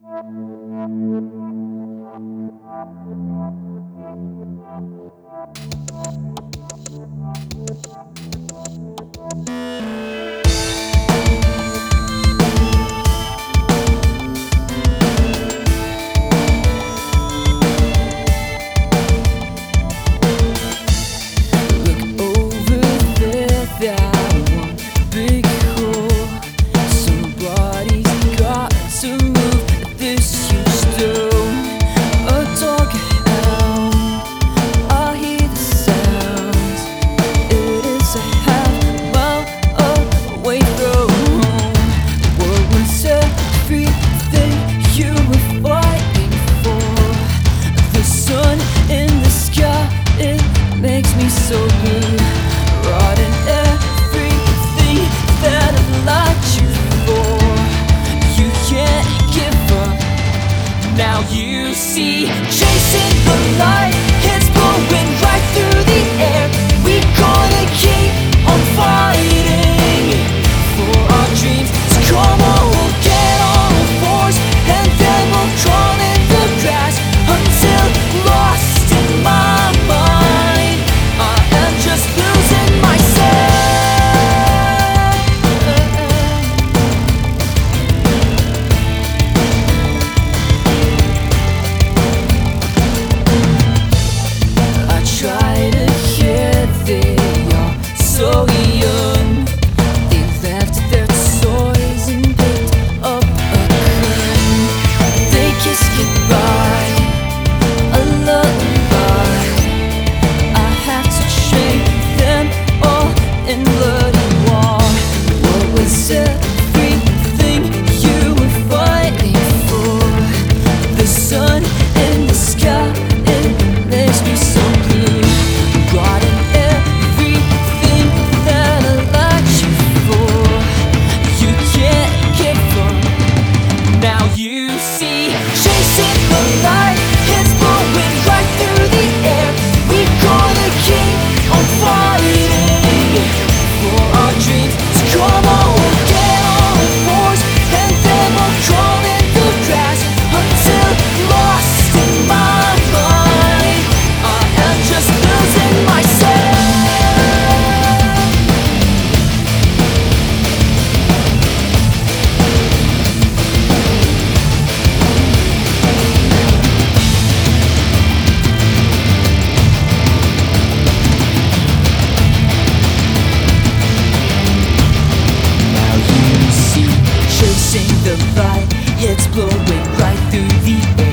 Makes me so blue, rotten everything that I've liked you for. You can't give up. Now you see, chasing the light, it's blowing right through the air. We gonna keep on fighting for our dreams. So come on, we'll get on all fours, and then we'll crawl in the grass until lost in my mind. Just losing myself. I try to hear they are so young. They left their toys and picked up a gun. They kiss goodbye, a lullaby. I have to shake them all in bloody war. What was everything you were fighting for? The sun in the sky, it makes me so blue. Rotten everything that I liked you for. You can't give up. Now you see, chasing the light, it's blowing right through the air. We gonna keep on fighting for our dreams. So come on, we'll get on all fours, and then we'll crawl in the grass until lost in my mind. I am just losing myself. Chasing the light, it's blowing right through the air.